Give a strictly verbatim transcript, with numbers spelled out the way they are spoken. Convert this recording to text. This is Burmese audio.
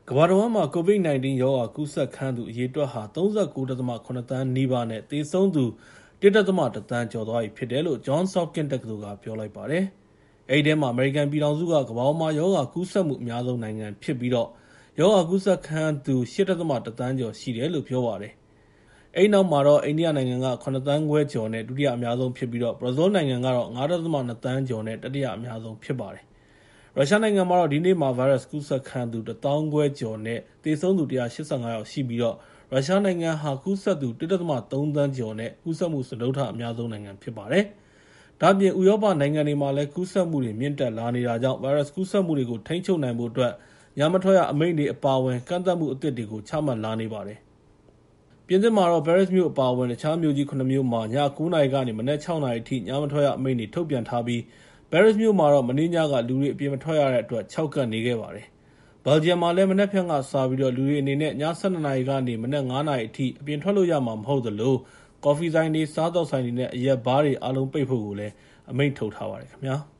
ကမ္ဘာတစ်ဝန်းမှာ ကိုဗစ် ၁၉ ရောဂါကူးစက်ခံသူအရေအတွက်ဟာ ၃၉.၇ သန်းနီးပါးနဲ့ သေဆုံးသူ ၁.၁ သန်းကျော်သွားပြီဖြစ်တယ်လို့ Johns Hopkins တက္ကသိုလ်က ပြောလိုက်ပါတယ်။ အဲဒီထဲမှာ အမေရိကန်ပြည်ထောင်စုက ကမ္ဘာပေါ်မှာ ရောဂါကူးစက်မှုအများဆုံးနိုင်ငံဖြစ်ပြီး ရောဂါကူးစက်ခံရသူ ၈.၁ သန်းကျော်ရှိတယ်လို့ ပြောပါတယ်။ အဲဒီနောက်မှာတော့ အိန္ဒိယနိုင်ငံက ၇ သန်းခွဲကျော်နဲ့ ဒုတိယအများဆုံးဖြစ်ပြီး ဘရာဇီးနိုင်ငံကတော့ ၅.၂ သန်းကျော်နဲ့ တတိယအများဆုံးဖြစ်ပါတယ်။ ရုရှားနိုင်ငံမှာတော့ ဒီနေ့မှာ ဗိုင်းရပ်စ်ကူးစက်ခံရသူ ၁၅,၀၀၀ ကျော်နဲ့ သေဆုံးသူ ၁၈၅ ယောက်ရှိပြီး ရုရှားနိုင်ငံဟာ ကူးစက်သူ ၁.၃ သန်းကျော်နဲ့ ကူးစက်မှု စတုတ္ထအများဆုံးနိုင်ငံဖြစ်ပါတယ်။ ဒါ့အပြင် ဥရောပနိုင်ငံတွေမှာလည်း ကူးစက်မှုတွေ မြင့်တက်လာနေတာကြောင့် ဗိုင်းရပ်စ်ကူးစက်မှုတွေကို ထိန်းချုပ်နိုင်ဖို့အတွက် ညမထွက်ရအမိန့်တွေအပါအဝင် ကန့်သတ်မှုအသစ်တွေကို ချမှတ်လာနေပါတယ်။ ပြင်သစ်မှာတော့ ပဲရစ်မြို့အပါအဝင် တခြားမြို့ကြီး ခုနစ် မြို့မှာ ည ၉ နာရီကနေ မနက် ၆ နာရီအထိ ညမထွက်ရအမိန့်တွေ ထုတ်ပြန်ထားပြီး ပဲရစ်မြို့မှာတော့ မနေ့ညက လူတွေ အပြင်မထွက်ရတဲ့အတွက် ခြောက်ကပ်နေခဲ့ပါတယ်။ ဘယ်လ်ဂျီယံမှာလည်း မနက်ဖြန်ကစပြီး လူတွေအနေနဲ့ ည ၁၂ နာရီကနေ မနက် ၅ နာရီအထိ အပြင်ထွက်လို့ရမှာမဟုတ်သလို ကော်ဖီဆိုင်တွေ၊ စားသောက်ဆိုင်တွေနဲ့ အရက်ဘားတွေအားလုံးပိတ်ဖို့ အမိန့်ထုတ်ထားပါတယ်ခင်ဗျာ။